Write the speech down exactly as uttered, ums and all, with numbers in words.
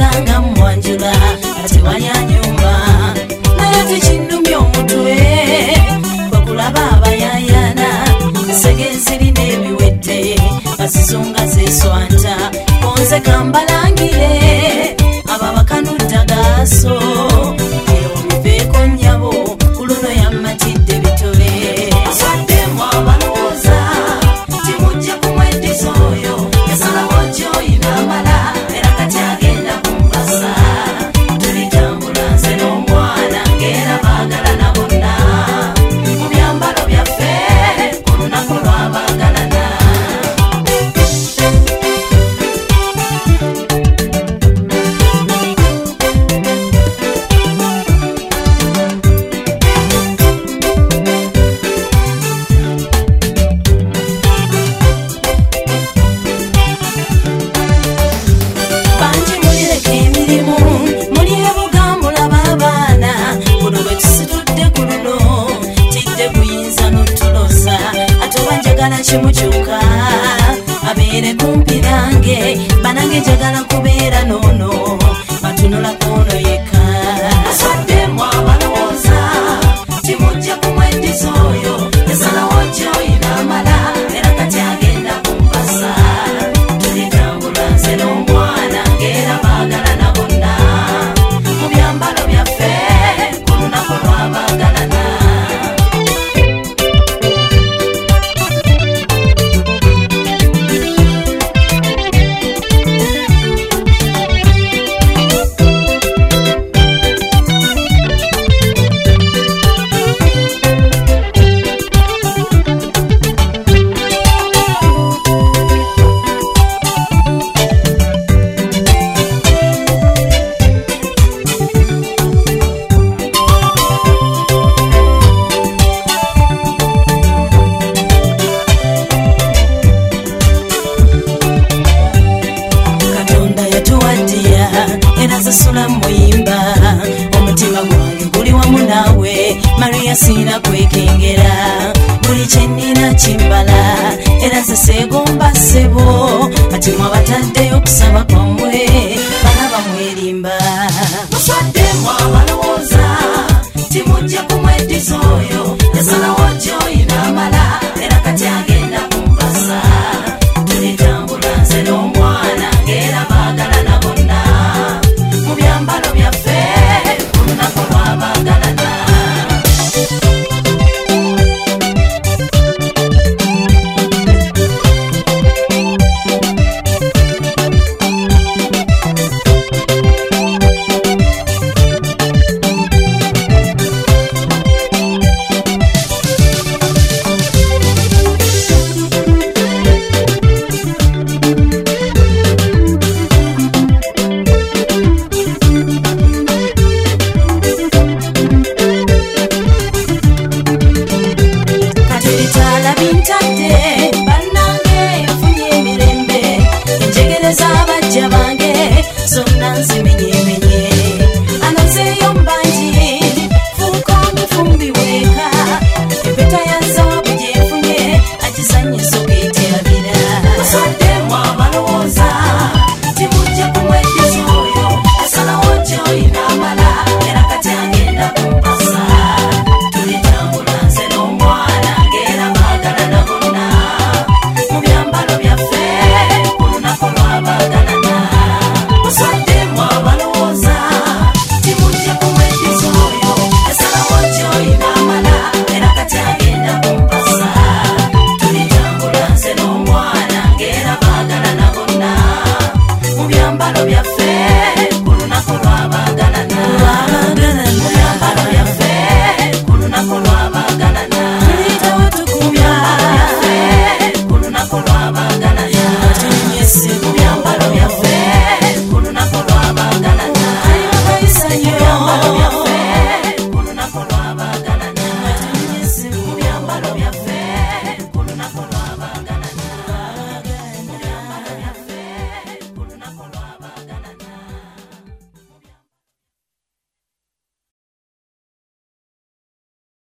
nga mwanjula ate wanyanyumba naye tekinnumya omutwe bakulaba abayayana segenziri n'ebiwedde bazizunga zeswanta konze kambalangire ababakanudda gaaso ero biveeko nnyabo kuluno yammatidde bitole asaddemu abalowooza timujja kumweddiza oyo yasalawo gy'oyina amala era kati agenda kumpasa tulitambula nze n'omwana ng'era baagalana bonna mu byambalo byaffe ku lunaku lw'abaagalana. Bangi mulireka emirimu mulire bugambula b'abaana kuno bwe tusitudde ku luno tidde guyinza n'otuloza ate oba njagala kimukyuka abeere kumpi nange banange njagala kubeera noono batunula koono yekka asaddemu abalowooza timujja kumweddiza oyo yasalawo gy'oyina amala era kati agenda kumpasa tulitambula nze n'omwana ng'era baagalana bonna mu byambalo byaffe ku lunaku lw'abaagalana. Katonda yatuwaddiya era sasula muyimba omutima gwange guli wamu naawe Maria siina kwekengera buli kyennina kimbala era nze seegomba ssebo ati mwabataddeyo okusaba kwammwe balaba mwerimba musaddemu abalowooza timujja kumweddiza oyo yasalawo gy'oyina amala era kati agenda kumpasa tulitambula nze n'omwana ng'era baagalana bonna mu byambalo byaffe ku lunaku lw'abaagalana. Kati bitala bintadde bannange nfunye emirembe enjegere z'abajja bange zonna nzimenyemenye